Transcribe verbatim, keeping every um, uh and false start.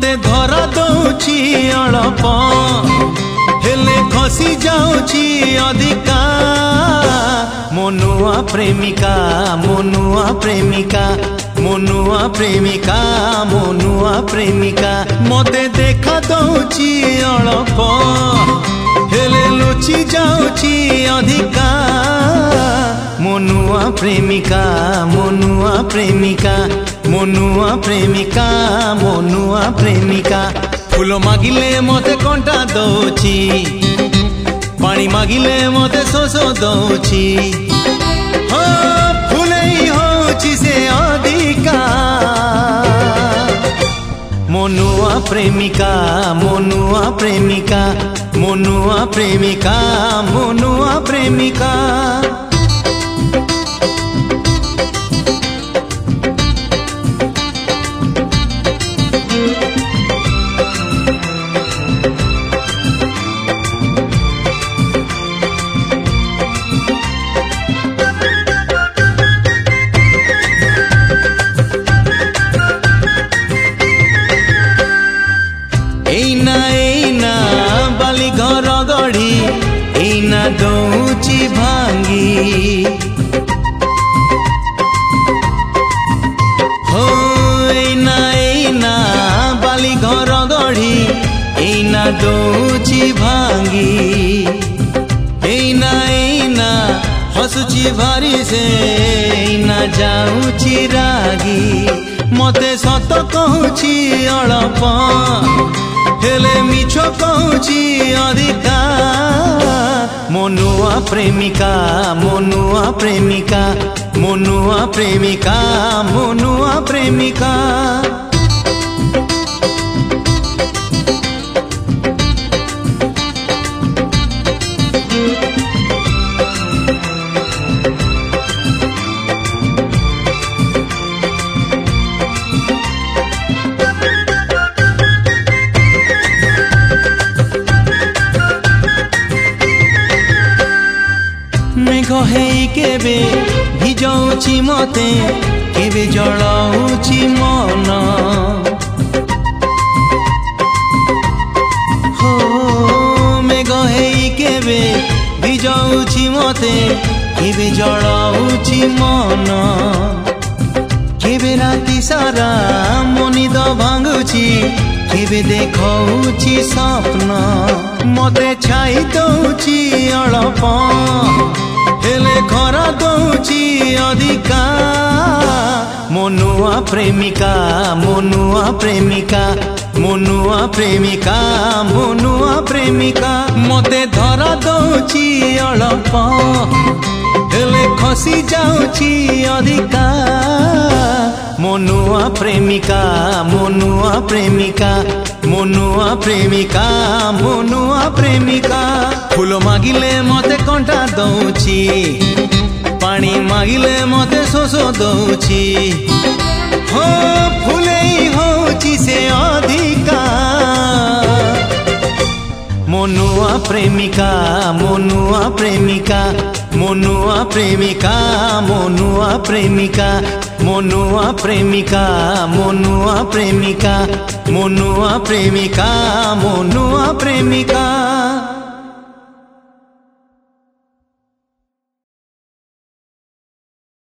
मते धरा दौची अळप हेले खसी जाऊची अधिका मनुआ प्रेमिका मनुआ प्रेमिका मनुआ प्रेमिका मनुआ प्रेमिका मते देखा दौची अळप हेले लुचि जाऊची अधिका मनुआ प्रेमिका मनुआ प्रेमिका मनुआ प्रेमिका मनुआ प्रेमिका फूल मागिले मते कंटा दौची पानी मागिले मते शोष दौची हाँ फूलई होची से अधिका मनुआ प्रेमिका मनुआ प्रेमिका मनुआ प्रेमिका मनुआ प्रेमिका एना एना बाली घर गढ़ी एना दौची भांगी हो एना एना बाली घर गढ़ी एना दौची भांगी एना एना हसुची भारी से एना जाऊची रागी मते सत कहूची अळप हेले मिछ कहूची अधिका मनुआ प्रेमिका मनुआ प्रेमिका मनुआ प्रेमिका मनुआ प्रेमिका मेघ हेई केबे भिजौची मते केबे जलाउची मन हो मेघ हेई केबे भिजौची मते केबे जलाउची मन केबे राति सारा मनिद भांगुची केबे देखौची स्वप्न मते छाई दौची अळप हेले खरा दौची अधिका मनुआ प्रेमिका मनुआ प्रेमिका मनुआ प्रेमिका मनुआ प्रेमिका मते धरा दौची अळप हेले खसी जाऊची अधिका मनुआ प्रेमिका मनुआ प्रेमिका मनुआ प्रेमिका मनुआ प्रेमिका फूल मागिले मते कंटा दौची पानी मागिले मते शोष दौची हो फूलई होची से अधिका मनुआ प्रेमिका मनुआ प्रेमिका मनुआ प्रेमिका मनुआ प्रेमिका मनुआ प्रेमिका मनुआ प्रेमिका मनुआ प्रेमिका मनुआ प्रेमिका।